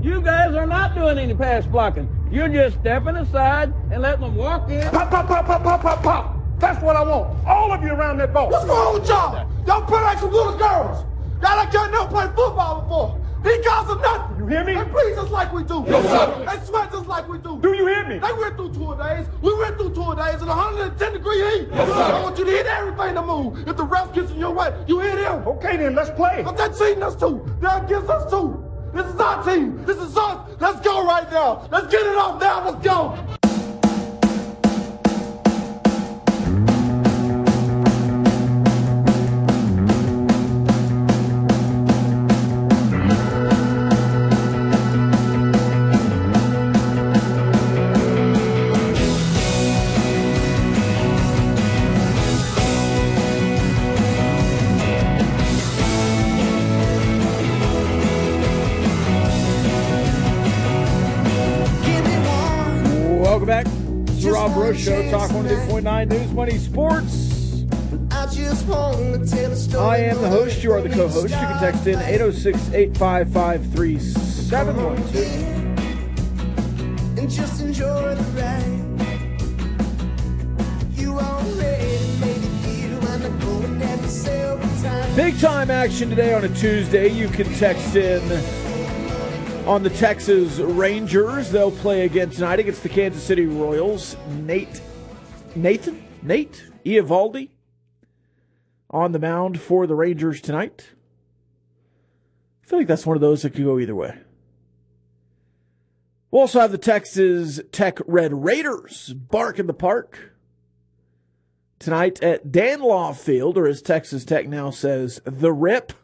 You guys are not doing any pass blocking. You're just stepping aside and letting them walk in. Pop, pop, pop, pop, pop, pop, pop. That's what I want. All of you around that ball. What's wrong with y'all? Y'all play like some little girls. Y'all like y'all never played football before. These guys are nothing. You hear me? They breathe just like we do. Yes, sir. They sweat just like we do. Do you hear me? They went through 2 days. We went through 2 days in 110-degree heat. Yes, sir. I want you to hit everything to move. If the ref gets in your way, you hit him. Okay, then, let's play. But they're cheating us too. They're against us too. This is our team. This is us. Let's go right now. Let's get it off now. Let's go. Welcome back. It's the Rob Rose Show, Talk 102.9 News Money Sports. I am the host. You are the co-host. You can text in 806-855-3712. And just enjoy the ride. You already made it here. I'm not going down the same time. Big time action today on a Tuesday. You can text in on the Texas Rangers. They'll play again tonight against the Kansas City Royals. Nate Eovaldi on the mound for the Rangers tonight. I feel like that's one of those that could go either way. We'll also have the Texas Tech Red Raiders bark in the park tonight at Danlaw Field, or as Texas Tech now says, the Rip.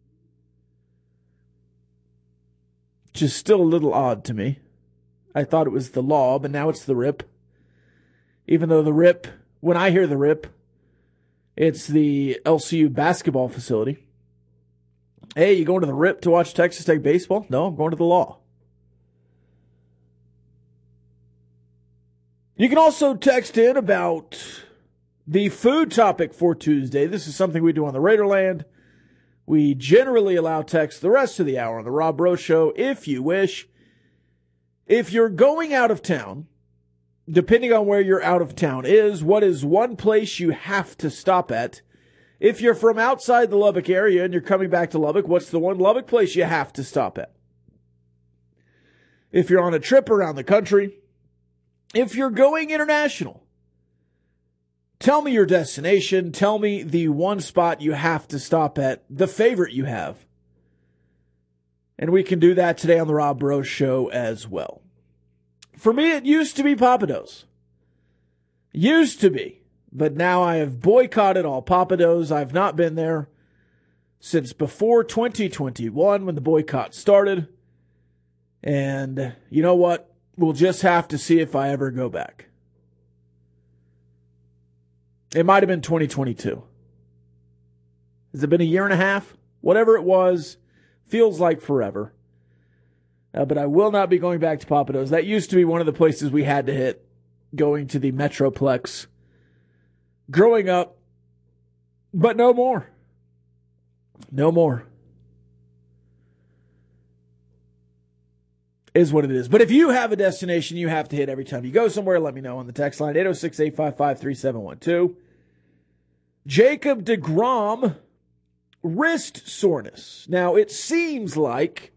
Which is still a little odd to me. I thought it was the Law, but now it's the Rip. Even though the Rip, when I hear the Rip, it's the LCU basketball facility. Hey, you going to the Rip to watch Texas Tech baseball? No, I'm going to the Law. You can also text in about the food topic for Tuesday. This is something we do on the Raiderland. We generally allow text the rest of the hour on the Rob Rose Show if you wish. If you're going out of town, depending on where your out of town is, what is one place you have to stop at? If you're from outside the Lubbock area and you're coming back to Lubbock, what's the one Lubbock place you have to stop at? If you're on a trip around the country, if you're going international, tell me your destination. Tell me the one spot you have to stop at, the favorite you have. And we can do that today on the Rob Rose Show as well. For me, it used to be Pappadeaux. Used to be. But now I have boycotted all Pappadeaux. I've not been there since before 2021 when the boycott started. And you know what? We'll just have to see if I ever go back. It might have been 2022. Has it been a year and a half? Whatever it was, feels like forever. But I will not be going back to Pappadeaux. That used to be one of the places we had to hit, going to the Metroplex growing up. But no more. No more. Is what it is. But if you have a destination you have to hit every time you go somewhere, let me know on the text line, 806-855-3712. Jacob deGrom, wrist soreness. Now, it seems like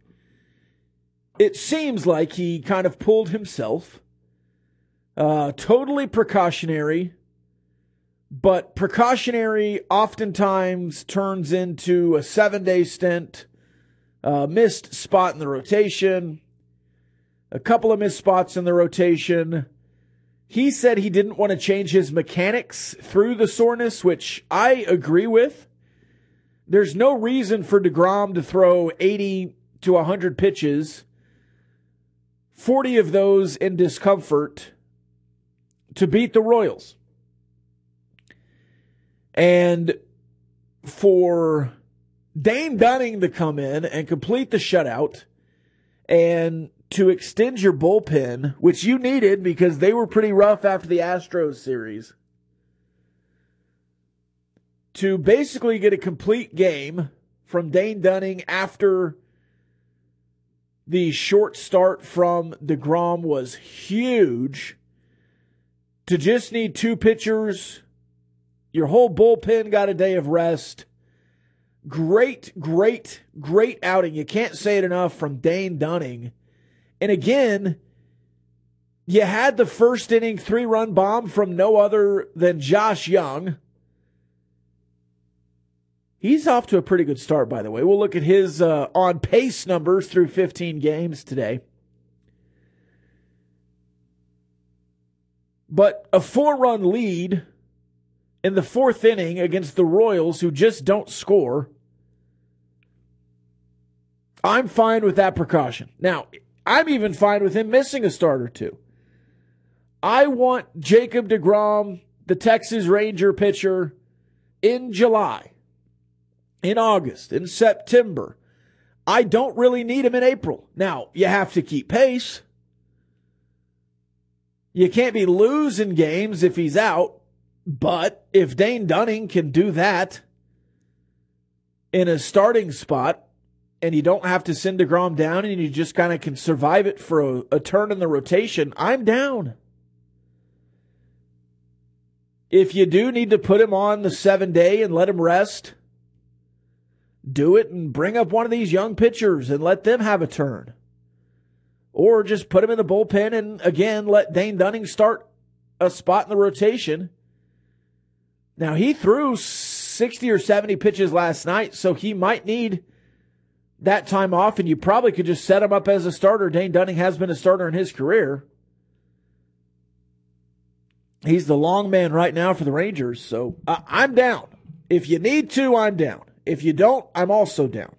he kind of pulled himself. Totally precautionary. But precautionary oftentimes turns into a 7-day stint. Missed spot in the rotation. A couple of missed spots in the rotation. He said he didn't want to change his mechanics through the soreness, which I agree with. There's no reason for deGrom to throw 80 to 100 pitches, 40 of those in discomfort, to beat the Royals. And for Dane Dunning to come in and complete the shutout and to extend your bullpen, which you needed because they were pretty rough after the Astros series, to basically get a complete game from Dane Dunning after The short start from DeGrom was huge. To just need 2 pitchers, your whole bullpen got a day of rest. Great outing. You can't say it enough from Dane Dunning. And again, you had the first inning 3-run bomb from no other than Josh Young. He's off to a pretty good start, by the way. We'll look at his on-pace numbers through 15 games today. But a 4-run lead in the 4th inning against the Royals, who just don't score, I'm fine with that precaution. Now, I'm even fine with him missing a start or 2. I want Jacob DeGrom, the Texas Ranger pitcher, in July, in August, in September. I don't really need him in April. Now, you have to keep pace. You can't be losing games if he's out. But if Dane Dunning can do that in a starting spot, and you don't have to send DeGrom down and you just kind of can survive it for a turn in the rotation, I'm down. If you do need to put him on the 7-day and let him rest, do it and bring up one of these young pitchers and let them have a turn. Or just put him in the bullpen and, again, let Dane Dunning start a spot in the rotation. Now, he threw 60 or 70 pitches last night, so he might need that time off, and you probably could just set him up as a starter. Dane Dunning has been a starter in his career. He's the long man right now for the Rangers, so I'm down. If you need to, I'm down. If you don't, I'm also down.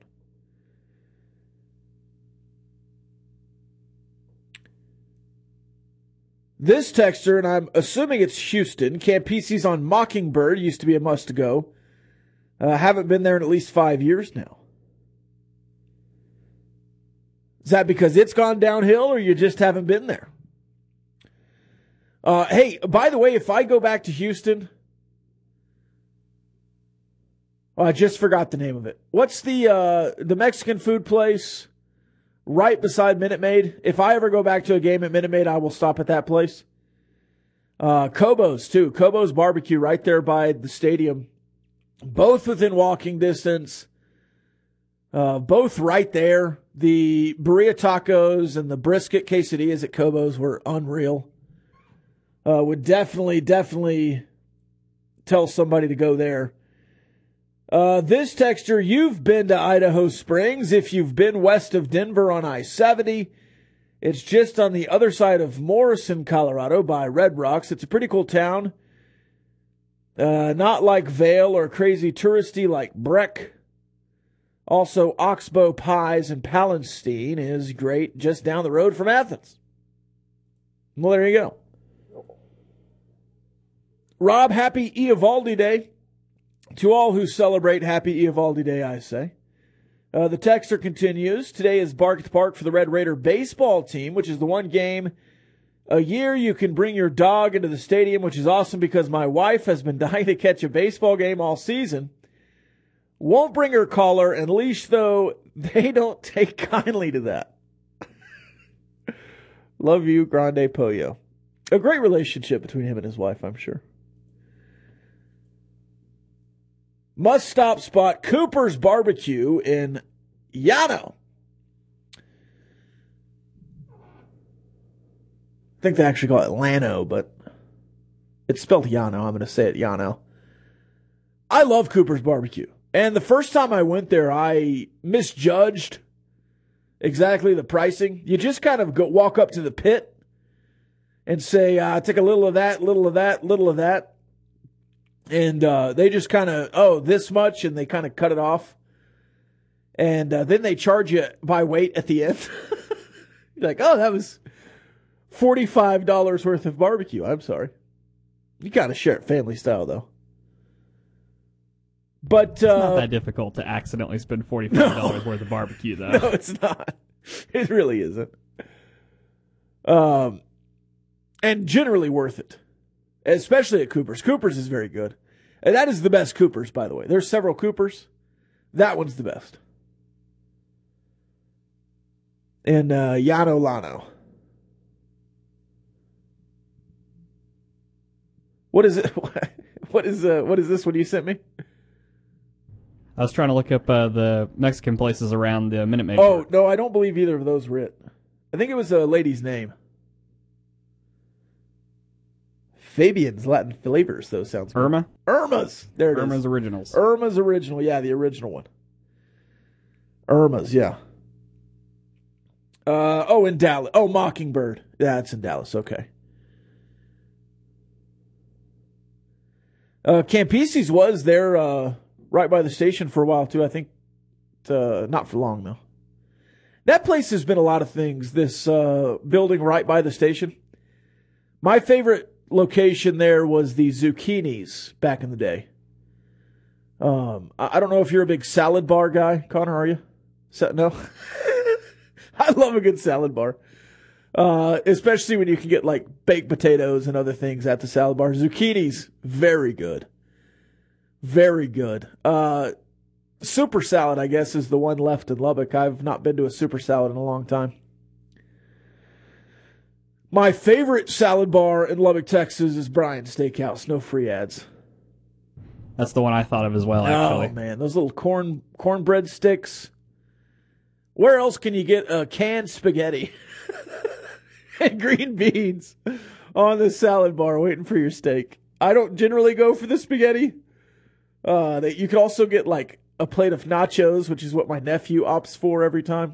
This texter, and I'm assuming it's Houston, Campisi's on Mockingbird, used to be a must-go. Haven't been there in at least 5 years now. Is that because it's gone downhill or you just haven't been there? Hey, by the way, if I go back to Houston, I just forgot the name of it. What's the Mexican food place right beside Minute Maid? If I ever go back to a game at Minute Maid, I will stop at that place. Kobo's, too. Kobo's Barbecue right there by the stadium. Both within walking distance. Both right there. The burrito tacos and the brisket quesadillas at Kobo's were unreal. Would definitely tell somebody to go there. This texter, you've been to Idaho Springs. If you've been west of Denver on I-70, it's just on the other side of Morrison, Colorado by Red Rocks. It's a pretty cool town. Not like Vail or crazy touristy like Breck. Also, Oxbow Pies and Palestine is great just down the road from Athens. Well, there you go. Rob, happy Eovaldi Day. To all who celebrate, happy Eovaldi Day, I say. The texter continues. Today is Bark to Park for the Red Raider baseball team, which is the one game a year you can bring your dog into the stadium, which is awesome because my wife has been dying to catch a baseball game all season. Won't bring her collar and leash, though. They don't take kindly to that. Love you, Grande Pollo. A great relationship between him and his wife, I'm sure. Must-stop spot, Cooper's Barbecue in Llano. I think they actually call it Llano, but it's spelled Llano. I'm going to say it Llano. I love Cooper's Barbecue. And the first time I went there, I misjudged exactly the pricing. You just kind of walk up to the pit and say, take a little of that, little of that, little of that. And they just kind of, this much, and they kind of cut it off. And then they charge you by weight at the end. You're like, that was $45 worth of barbecue. I'm sorry. You got to share it family style, though. But it's not that difficult to accidentally spend $45 worth of barbecue, though. No, it's not. It really isn't. And generally worth it. Especially at Cooper's. Cooper's is very good. And that is the best Cooper's, by the way. There's several Coopers. That one's the best. in Llano Llano. What is it? What is this one you sent me? I was trying to look up the Mexican places around the Minute Maid. Oh, no, I don't believe either of those were it. I think it was a lady's name. Fabian's Latin Flavors, though, sounds good. Irma? Irma's. There it is. Irma's Originals. Irma's Original. Yeah, the original one. Irma's, yeah. In Dallas. Oh, Mockingbird. Yeah, it's in Dallas. Okay. Campese's was there right by the station for a while, too. I think not for long, though. That place has been a lot of things, this building right by the station. My favorite location there was the Zucchinis back in the day. I don't know if you're a big salad bar guy, Connor, are you? No? I love a good salad bar. Especially when you can get like baked potatoes and other things at the salad bar. Zucchinis, very good. Very good. Super Salad, I guess, is the one left in Lubbock. I've not been to a Super Salad in a long time. My favorite salad bar in Lubbock, Texas is Brian's Steakhouse. No free ads. That's the one I thought of as well, actually. Oh, man. Those little cornbread sticks. Where else can you get canned spaghetti and green beans on the salad bar waiting for your steak? I don't generally go for the spaghetti. You could also get like a plate of nachos, which is what my nephew opts for every time.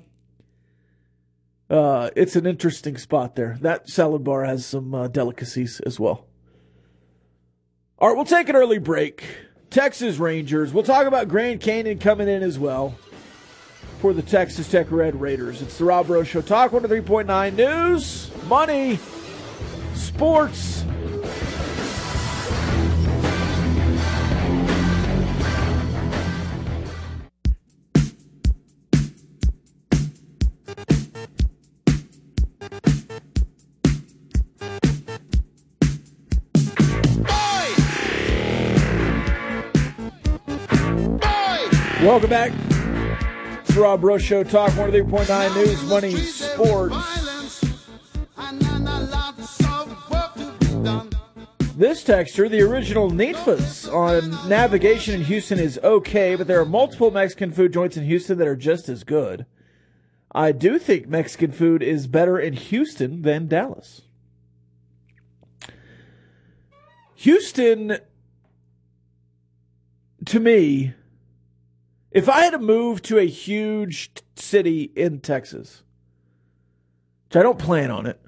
It's an interesting spot there. That salad bar has some delicacies as well. All right, we'll take an early break. Texas Rangers. We'll talk about Grand Canyon coming in as well for the Texas Tech Red Raiders. It's the Rob Rose Show. Talk 103.9 News, Money, Sports. Welcome back. It's the Rob Rose Show. Talk 103.9 News, Money, Sports. This texture, the original Neatfas on navigation in Houston is okay, but there are multiple Mexican food joints in Houston that are just as good. I do think Mexican food is better in Houston than Dallas. Houston, to me, if I had to move to a huge city in Texas, which I don't plan on it.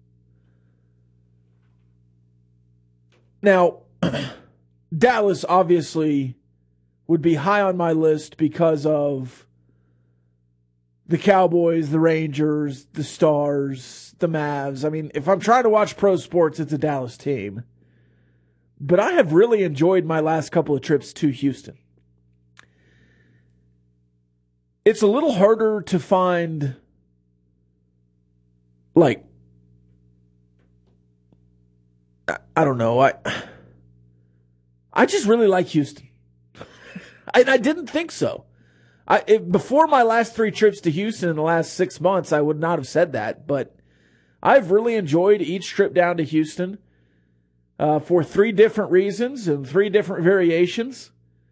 Now, Dallas obviously would be high on my list because of the Cowboys, the Rangers, the Stars, the Mavs. I mean, if I'm trying to watch pro sports, it's a Dallas team. But I have really enjoyed my last couple of trips to Houston. It's a little harder to find, like, I don't know. I just really like Houston. I didn't think so. Before my last 3 trips to Houston in the last 6 months, I would not have said that. But I've really enjoyed each trip down to Houston for 3 different reasons and 3 different variations.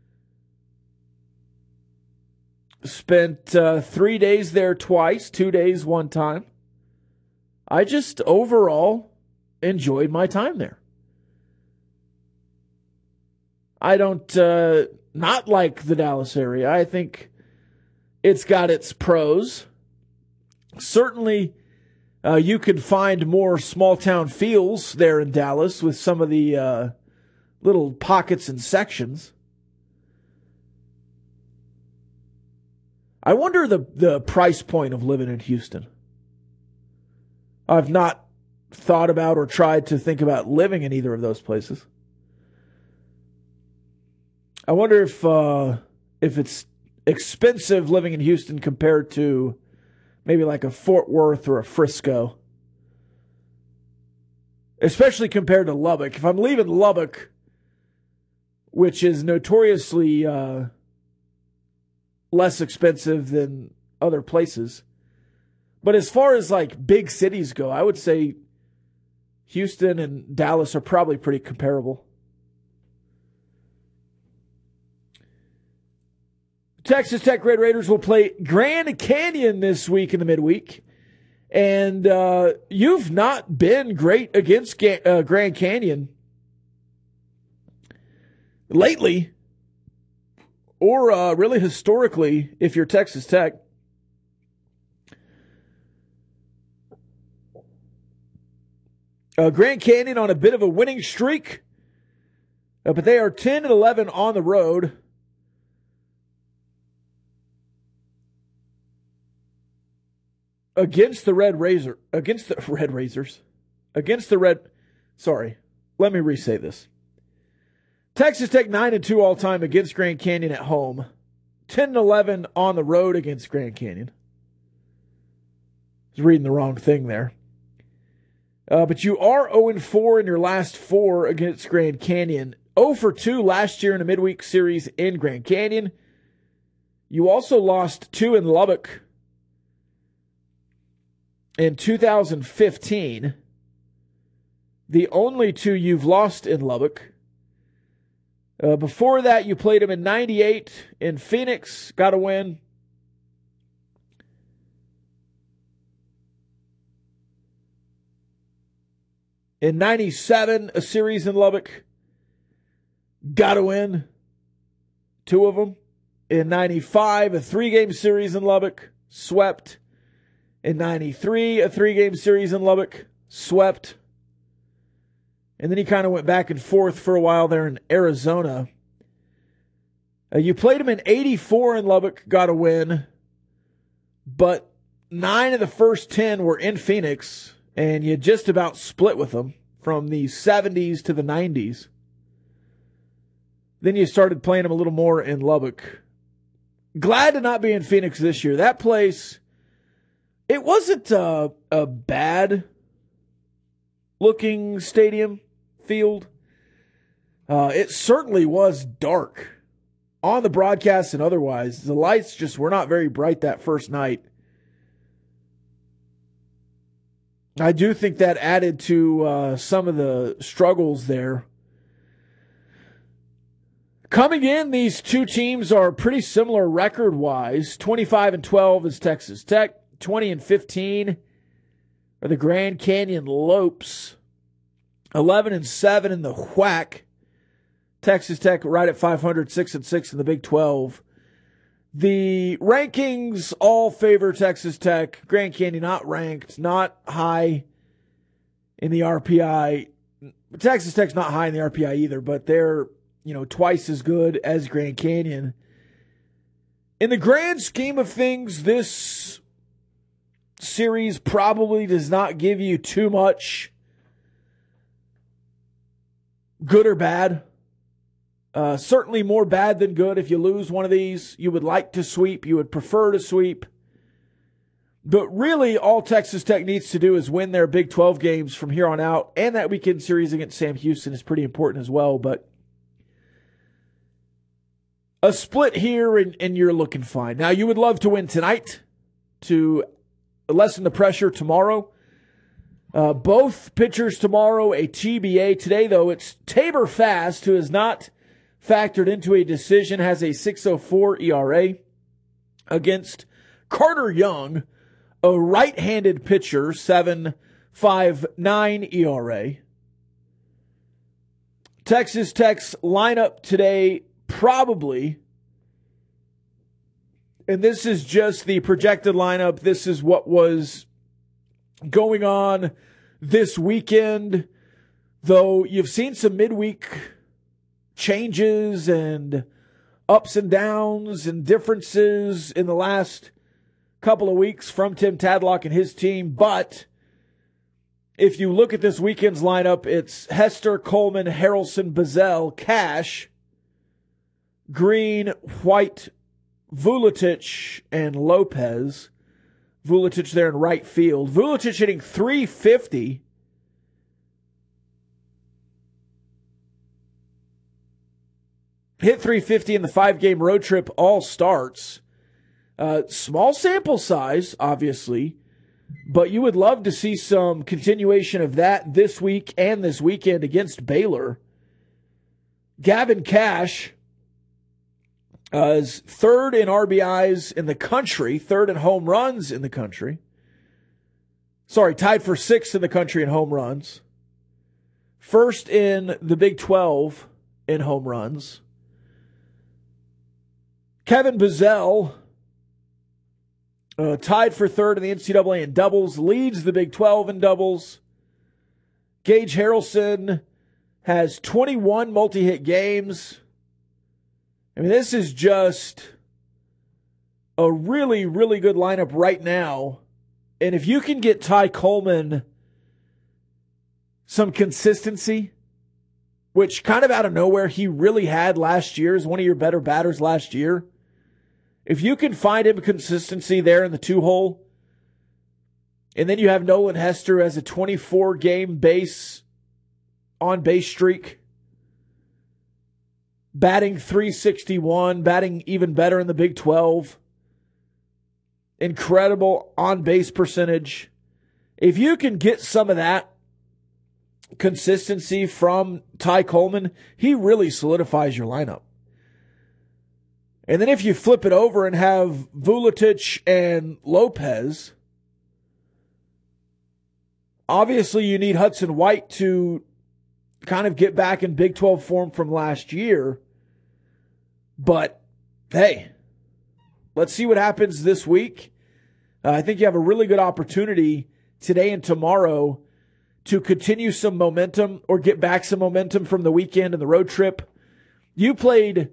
Spent 3 days there twice, 2 days one time. I just overall enjoyed my time there. I don't not like the Dallas area. I think it's got its pros. Certainly, you could find more small town feels there in Dallas with some of the little pockets and sections. I wonder the price point of living in Houston. I've not thought about or tried to think about living in either of those places. I wonder if it's expensive living in Houston compared to maybe like a Fort Worth or a Frisco. Especially compared to Lubbock. If I'm leaving Lubbock, which is notoriously less expensive than other places, But as far as like big cities go, I would say Houston and Dallas are probably pretty comparable. Texas Tech Red Raiders will play Grand Canyon this week in the midweek. And you've not been great against Grand Canyon lately, or really historically, if you're Texas Tech. Grand Canyon on a bit of a winning streak, but they are 10-11 on the road. Against the Red Sorry, let me re-say this. Texas Tech 9-2 all time against Grand Canyon at home. 10-11 on the road against Grand Canyon. I was reading the wrong thing there. But you are 0-4 in your last 4 against Grand Canyon. 0-2 last year in a midweek series in Grand Canyon. You also lost 2 in Lubbock in 2015. The only 2 you've lost in Lubbock. Before that, you played them in 98 in Phoenix. Got a win. In 97, a series in Lubbock. Got a win. 2 of them. In 95, a 3-game series in Lubbock. Swept. In 93, a 3-game series in Lubbock. Swept. And then he kind of went back and forth for a while there in Arizona. You played him in 84 in Lubbock. Got a win. But 9 of the first 10 were in Phoenix. And you just about split with them from the 70s to the 90s. Then you started playing them a little more in Lubbock. Glad to not be in Phoenix this year. That place, it wasn't a bad looking stadium field. It certainly was dark on the broadcast and otherwise. The lights just were not very bright that first night. I do think that added to some of the struggles there. Coming in, these 2 teams are pretty similar record-wise. 25-12 is Texas Tech. 20-15 are the Grand Canyon Lopes. 11-7 in the WHAC. Texas Tech right at 500, 6-6 in the Big 12. The rankings all favor Texas Tech. Grand Canyon not ranked, not high in the RPI. Texas Tech's not high in the RPI either, but they're, twice as good as Grand Canyon. In the grand scheme of things, this series probably does not give you too much good or bad. Certainly more bad than good. If you lose one of these, you would like to sweep. You would prefer to sweep. But really, all Texas Tech needs to do is win their Big 12 games from here on out. And that weekend series against Sam Houston is pretty important as well. But a split here, and you're looking fine. Now, you would love to win tonight to lessen the pressure tomorrow. Both pitchers tomorrow, a TBA. Today, though, it's Tabor Fast, who has not factored into a decision, has a 6.04 ERA against Carter Young, a right-handed pitcher, 7.59 ERA. Texas Tech's lineup today probably, and this is just the projected lineup, this is what was going on this weekend, though you've seen some midweek changes and ups and downs and differences in the last couple of weeks from Tim Tadlock and his team. But if you look at this weekend's lineup, it's Hester, Coleman, Harrelson, Bazell, Cash, Green, White, Vuletic, and Lopez. Vuletic there in right field. Vuletic hitting .350. Hit .350 in the 5-game road trip all starts. Small sample size, obviously. But you would love to see some continuation of that this week and this weekend against Baylor. Gavin Cash is third in RBIs in the country, third in home runs in the country. Sorry, tied for sixth in the country in home runs. First in the Big 12 in home runs. Kevin Bazell, tied for third in the NCAA in doubles, leads the Big 12 in doubles. Gage Harrelson has 21 multi-hit games. I mean, this is just a really, really good lineup right now. And if you can get Ty Coleman some consistency, which kind of out of nowhere he really had last year as one of your better batters last year. If you can find him consistency there in the 2-hole, and then you have Nolan Hester as a 24-game on-base streak, batting .361, batting even better in the Big 12, incredible on-base percentage. If you can get some of that consistency from Ty Coleman, he really solidifies your lineup. And then if you flip it over and have Vuletic and Lopez, obviously you need Hudson White to kind of get back in Big 12 form from last year. But, hey, let's see what happens this week. I think you have a really good opportunity today and tomorrow to continue some momentum or get back some momentum from the weekend and the road trip. You played,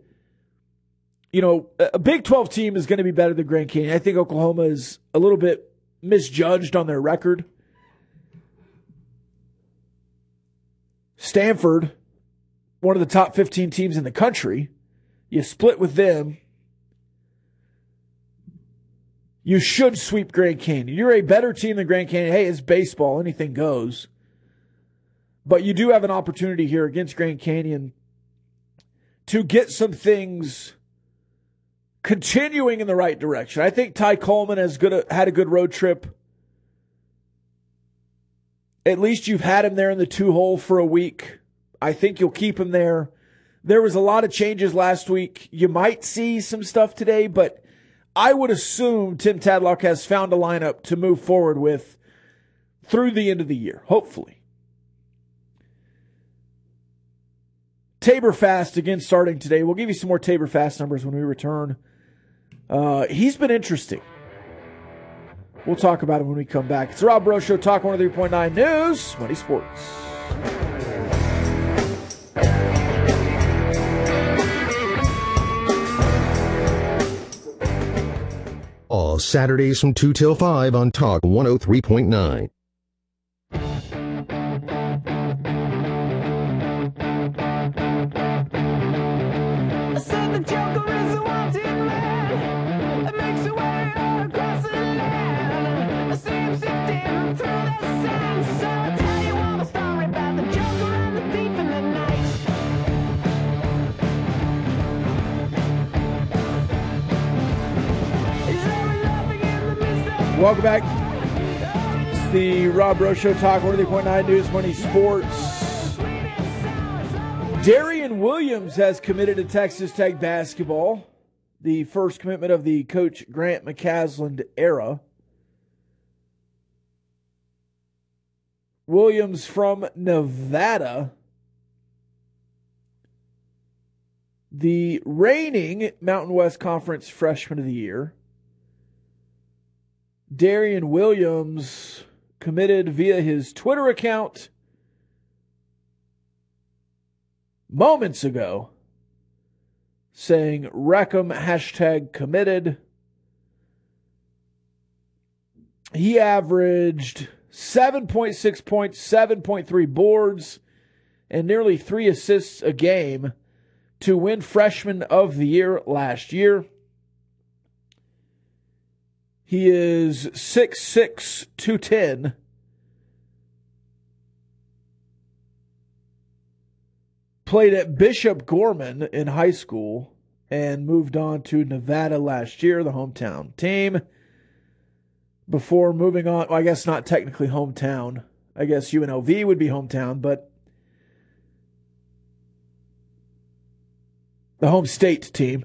a Big 12 team is going to be better than Grand Canyon. I think Oklahoma is a little bit misjudged on their record. Stanford, one of the top 15 teams in the country. You split with them. You should sweep Grand Canyon. You're a better team than Grand Canyon. Hey, it's baseball. Anything goes. But you do have an opportunity here against Grand Canyon to get some things continuing in the right direction. I think Ty Coleman had a good road trip. At least you've had him there in the 2-hole for a week. I think you'll keep him there. There was a lot of changes last week. You might see some stuff today, but I would assume Tim Tadlock has found a lineup to move forward with through the end of the year, hopefully. Tabor Fast again starting today. We'll give you some more Tabor Fast numbers when we return. He's been interesting. We'll talk about it when we come back. It's the Rob Breaux Show, Talk 103.9 News, Money Sports. All Saturdays from 2 till 5 on Talk 103.9. Welcome back. It's the Rob Breaux Show, Talk 103.9 News, Money Sports. Darian Williams has committed to Texas Tech basketball, the first commitment of the Coach Grant McCasland era. Williams from Nevada, the reigning Mountain West Conference Freshman of the Year. Darian Williams committed via his Twitter account moments ago, saying Wreckham #committed. He averaged 7.6 points, 7.3 boards, and nearly 3 assists a game to win Freshman of the Year last year. He is 6'6", 210. Played at Bishop Gorman in high school and moved on to Nevada last year, the hometown team. before moving on. Well, I guess not technically hometown. I guess UNLV would be hometown, but the home state team.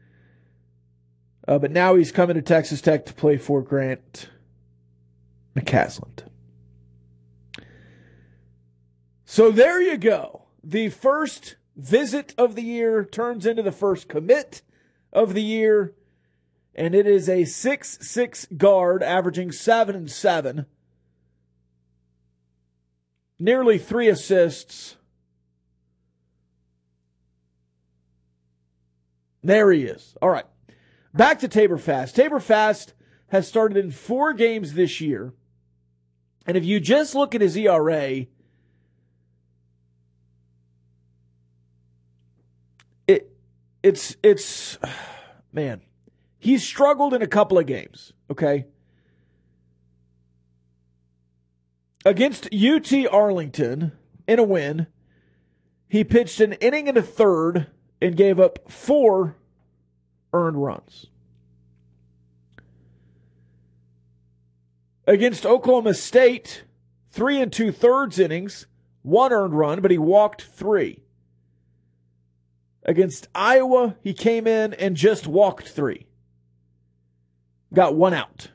But now he's coming to Texas Tech to play for Grant McCasland. So there you go. The first visit of the year turns into the first commit of the year. And it is a 6'6" guard averaging 7 and 7. Nearly 3 assists. There he is. All right. Back to Tabor Fast. Tabor Fast has started in 4 games this year. And if you just look at his ERA, it's man, he's struggled in a couple of games, okay? Against UT Arlington in a win, he pitched an inning and a third and gave up 4 earned runs. Against Oklahoma State, 3 2/3 innings, 1 earned run, but he walked 3. Against Iowa, he came in and just walked 3. Got 1 out.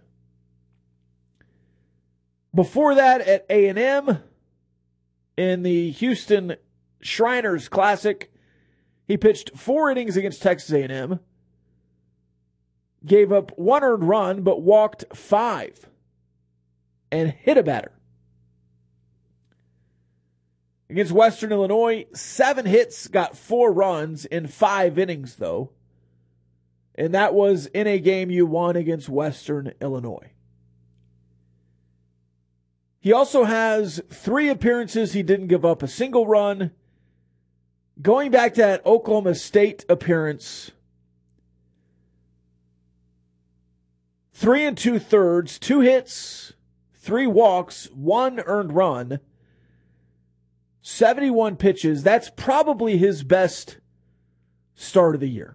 Before that, at A&M, in the Houston Shriners Classic, he pitched 4 innings against Texas A&M, gave up 1 earned run, but walked 5 and hit a batter. Against Western Illinois, 7 hits, got 4 runs in 5 innings, though. And that was in a game you won against Western Illinois. He also has 3 appearances he didn't give up a single run. Going back to that Oklahoma State appearance, 3 2/3, 2 hits, 3 walks, 1 earned run, 71 pitches. That's probably his best start of the year.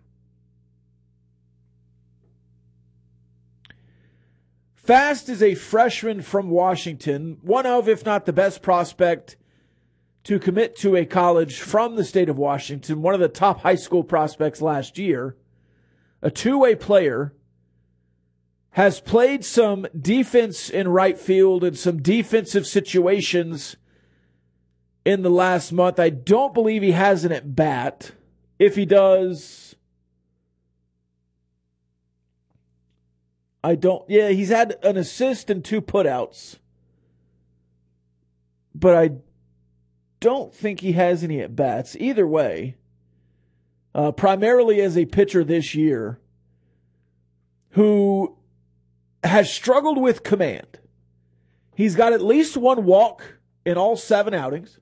Fast is a freshman from Washington, one of, if not the best prospect to commit to a college from the state of Washington, one of the top high school prospects last year, a two-way player, has played some defense in right field and some defensive situations in the last month. I don't believe he has an at-bat. If he does, he's had an assist and 2 putouts. But I don't think he has any at-bats. Either way, primarily as a pitcher this year, who has struggled with command. He's got at least 1 walk in all 7 outings.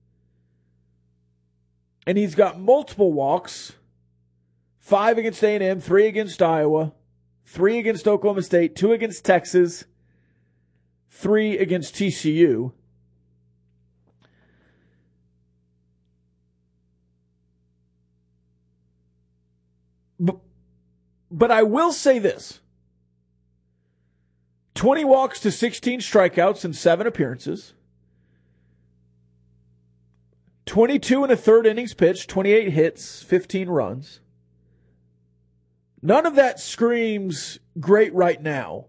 And he's got multiple walks, 5 against A&M, 3 against Iowa, 3 against Oklahoma State, 2 against Texas, 3 against TCU. But I will say this. 20 walks to 16 strikeouts in 7 appearances. 22 1/3 innings pitched, 28 hits, 15 runs. None of that screams great right now.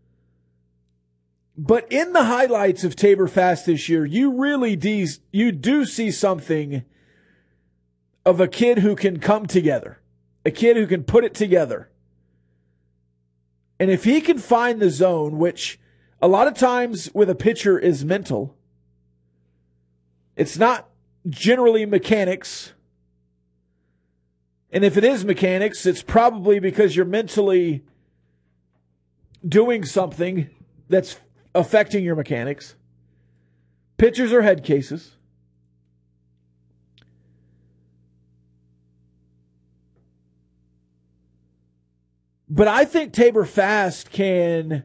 But in the highlights of Tabor Fast this year, you do see something of a kid who can come together. A kid who can put it together. And if he can find the zone, which a lot of times with a pitcher is mental, it's not generally mechanics. And if it is mechanics, it's probably because you're mentally doing something that's affecting your mechanics. Pitchers are head cases. But I think Tabor Fast can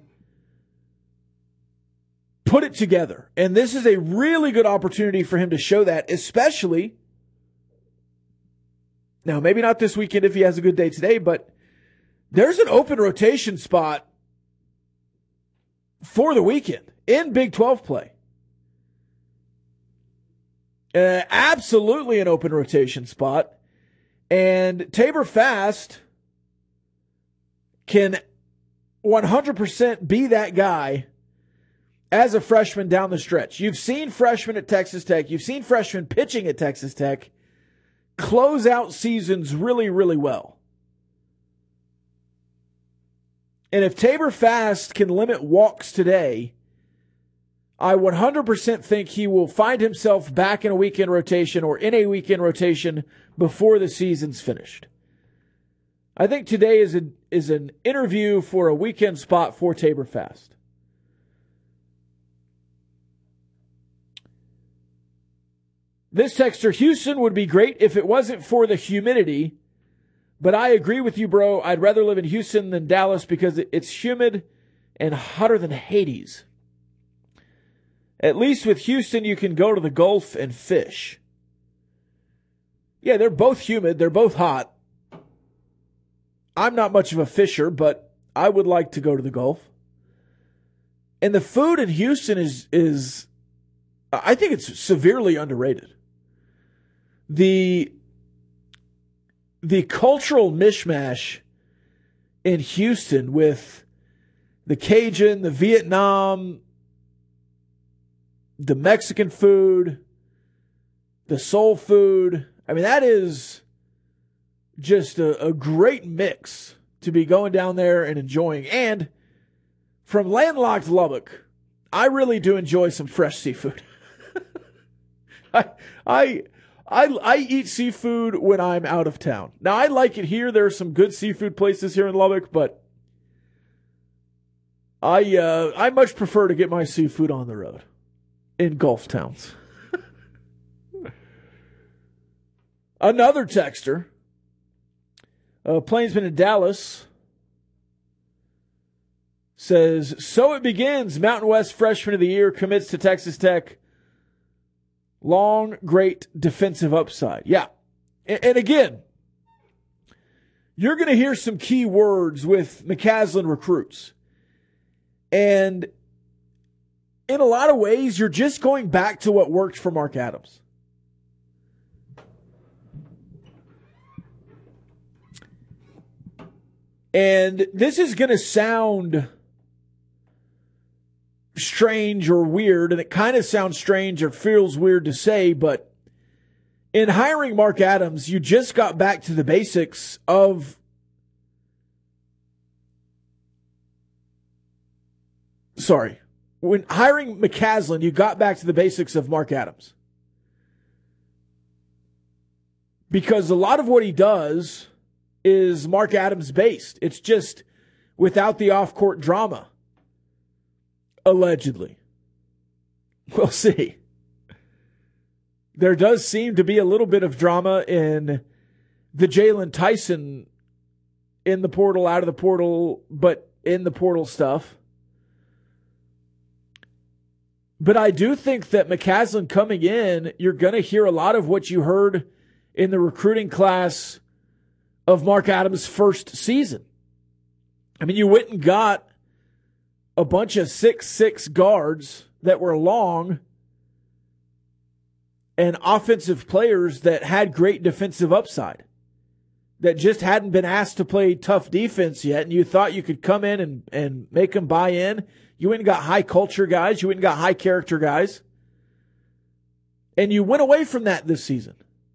put it together. And this is a really good opportunity for him to show that, especially, now maybe not this weekend if he has a good day today, but there's an open rotation spot for the weekend in Big 12 play. Absolutely an open rotation spot. And Tabor Fast can 100% be that guy as a freshman down the stretch. You've seen freshmen at Texas Tech. You've seen freshmen pitching at Texas Tech close out seasons really, really well. And if Tabor Fast can limit walks today, I 100% think he will find himself back in a weekend rotation or in a weekend rotation before the season's finished. I think today is an interview for a weekend spot for Tabor Fast. This texter, Houston would be great if it wasn't for the humidity, but I agree with you, bro. I'd rather live in Houston than Dallas because it's humid and hotter than Hades. At least with Houston, you can go to the Gulf and fish. Yeah, they're both humid. They're both hot. I'm not much of a fisher, but I would like to go to the Gulf. And the food in Houston is I think it's severely underrated. The cultural mishmash in Houston with the Cajun, the Vietnam, the Mexican food, the soul food. I mean, that is just a great mix to be going down there and enjoying. And from landlocked Lubbock, I really do enjoy some fresh seafood. I eat seafood when I'm out of town. Now, I like it here. There are some good seafood places here in Lubbock, but I much prefer to get my seafood on the road in Gulf towns. Another texter, Plainsman in Dallas, says, so it begins. Mountain West Freshman of the Year commits to Texas Tech. Long, great defensive upside. Yeah. And again, you're going to hear some key words with McCaslin recruits. And in a lot of ways, you're just going back to what worked for Mark Adams. And this is going to sound strange or weird, and it kind of sounds strange or feels weird to say, but in hiring Mark Adams, you just got back to the basics of when hiring McCaslin, you got back to the basics of Mark Adams. Because a lot of what he does is Mark Adams based. It's just without the off-court drama. Allegedly. We'll see. There does seem to be a little bit of drama in the Jalen Tyson in the portal, out of the portal, but in the portal stuff. But I do think that McCaslin coming in, you're going to hear a lot of what you heard in the recruiting class of Mark Adams' first season. I mean, you went and got a bunch of 6'6" guards that were long and offensive players that had great defensive upside that just hadn't been asked to play tough defense yet, and you thought you could come in and make them buy in. You went and got high culture guys. You went and got high character guys. And you went away from that this season.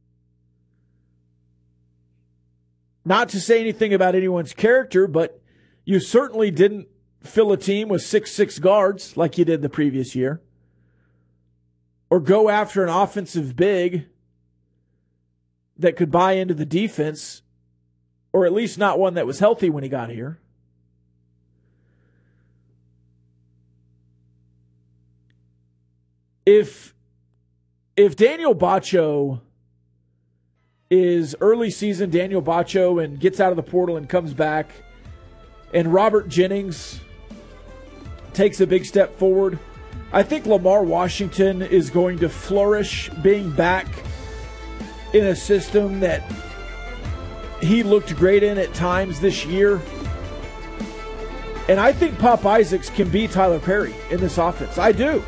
Not to say anything about anyone's character, but you certainly didn't fill a team with 6'6" guards like you did the previous year. Or go after an offensive big that could buy into the defense, or at least not one that was healthy when he got here. If Daniel Bacho is early season Daniel Bacho and gets out of the portal and comes back, and Robert Jennings takes a big step forward, I think Lamar Washington is going to flourish being back in a system that he looked great in at times this year. And I think Pop Isaacs can be Tyler Perry in this offense. I do.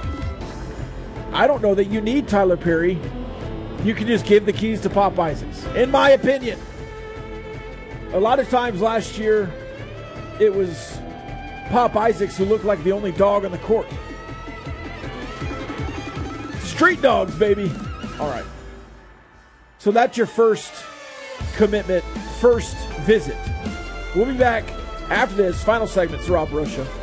I don't know that you need Tyler Perry. You can just give the keys to Pop Isaacs, in my opinion. A lot of times last year, it was Pop Isaacs who looked like the only dog on the court. Street dogs, baby. All right. So that's your first commitment, first visit. We'll be back after this final segment. It's the Rob Rose Show.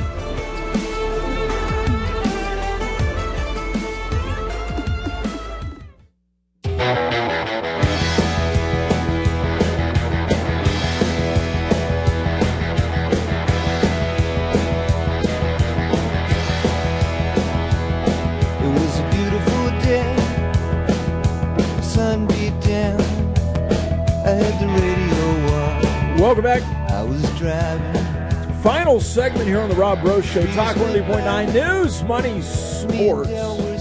Welcome back. I was driving. Final segment here on the Rob Rose Show. Talk 103.9 News, Money, Sports.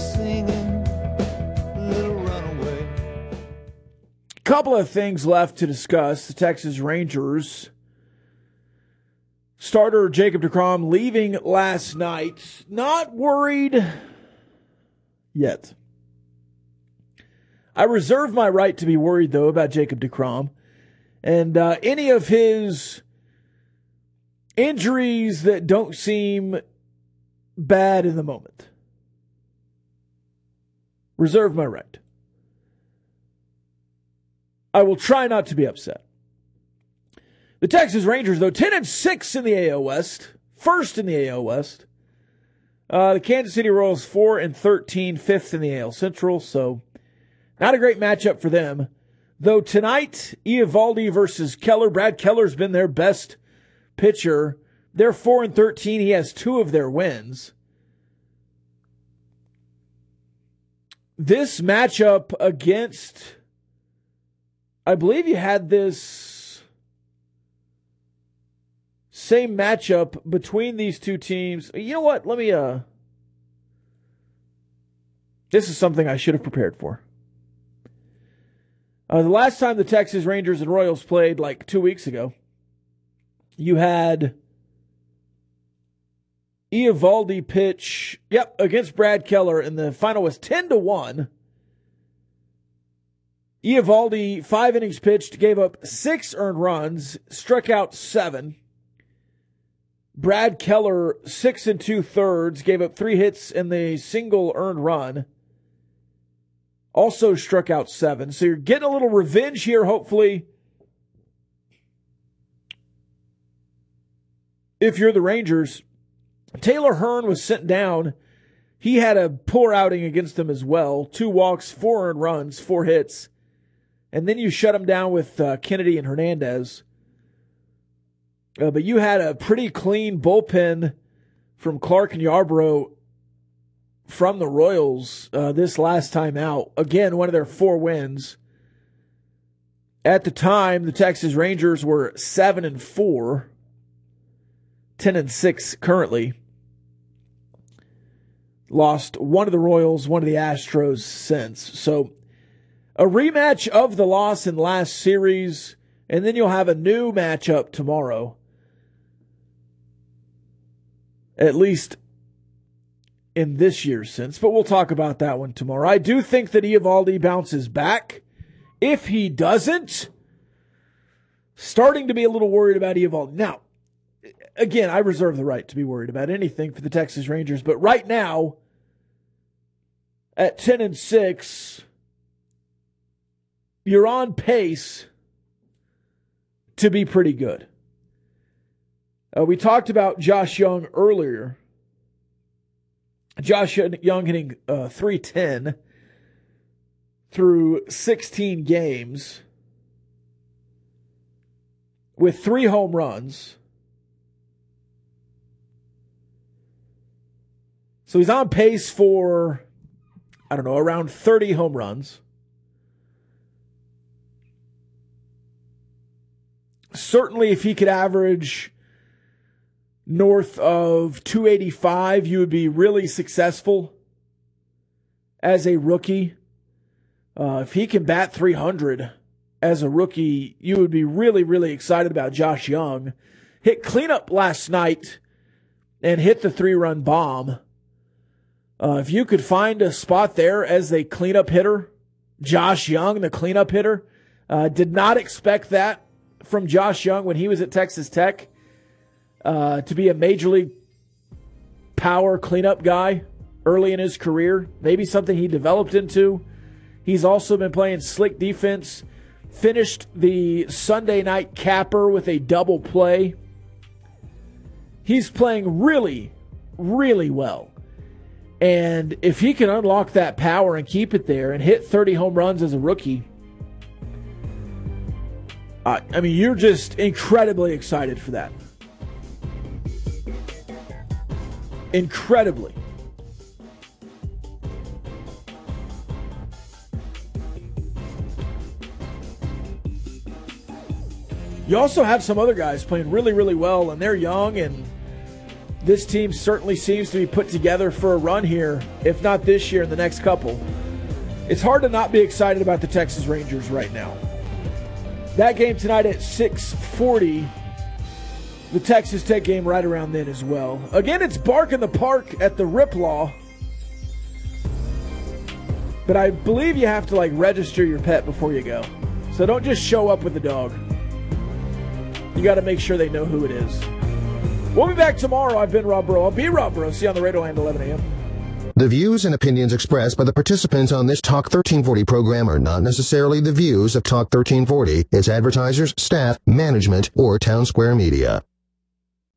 Couple of things left to discuss. The Texas Rangers starter Jacob deGrom leaving last night. Not worried yet. I reserve my right to be worried, though, about Jacob deGrom. And any of his injuries that don't seem bad in the moment. Reserve my right. I will try not to be upset. The Texas Rangers, though, 10-6 in the AL West. First in the AL West. The Kansas City Royals 4-13, fifth in the AL Central. So not a great matchup for them. Though tonight, Eovaldi versus Keller. Brad Keller's been their best pitcher. They're 4-13. He has 2 of their wins. This matchup against, I believe you had this same matchup between these two teams. You know what? Let me, this is something I should have prepared for. The last time the Texas Rangers and Royals played, like 2 weeks ago, you had Eovaldi pitch, against Brad Keller, and the final was 10-1. Eovaldi, 5 innings pitched, gave up 6 earned runs, struck out 7. Brad Keller, 6 2/3, gave up 3 hits and a single earned run. Also struck out 7. So you're getting a little revenge here, hopefully. If you're the Rangers. Taylor Hearn was sent down. He had a poor outing against them as well. 2 walks, 4 earned runs, 4 hits. And then you shut him down with Kennedy and Hernandez. But you had a pretty clean bullpen from Clark and Yarbrough from the Royals this last time out. Again, one of their 4 wins. At the time, the Texas Rangers were 7-4, 10-6 currently. Lost one of the Royals, one of the Astros since. So a rematch of the loss in last series, and then you'll have a new matchup tomorrow. At least in this year's sense, but we'll talk about that one tomorrow. I do think that Eovaldi bounces back. If he doesn't, starting to be a little worried about Eovaldi. Now, again, I reserve the right to be worried about anything for the Texas Rangers, but right now, at 10-6, you're on pace to be pretty good. We talked about Josh Young earlier. Josh Young hitting .310 through 16 games with 3 home runs. So he's on pace for, around 30 home runs. Certainly if he could average north of 285, you would be really successful as a rookie. If he can bat 300 as a rookie, you would be really, really excited about Josh Young. hit cleanup last night and hit the 3-run bomb. If you could find a spot there as a cleanup hitter, Josh Young, the cleanup hitter, did not expect that from Josh Young when he was at Texas Tech, to be a major league power cleanup guy early in his career. Maybe something he developed into. He's also been playing slick defense. Finished the Sunday night capper with a double play. He's playing really, really well. And if he can unlock that power and keep it there and hit 30 home runs as a rookie, I mean, you're just incredibly excited for that. Incredibly. You also have some other guys playing really, really well, and they're young, and this team certainly seems to be put together for a run here, if not this year, in the next couple. It's hard to not be excited about the Texas Rangers right now. That game tonight at 6:40, the Texas Tech game right around then as well. Again, it's Bark in the Park at the Riplaw. But I believe you have to register your pet before you go. So don't just show up with the dog. You got to make sure they know who it is. We'll be back tomorrow. I've been Rob Burrow. I'll be Rob Burrow. See you on the radio land 11 a.m. The views and opinions expressed by the participants on this Talk 1340 program are not necessarily the views of Talk 1340, its advertisers, staff, management, or Town Square Media.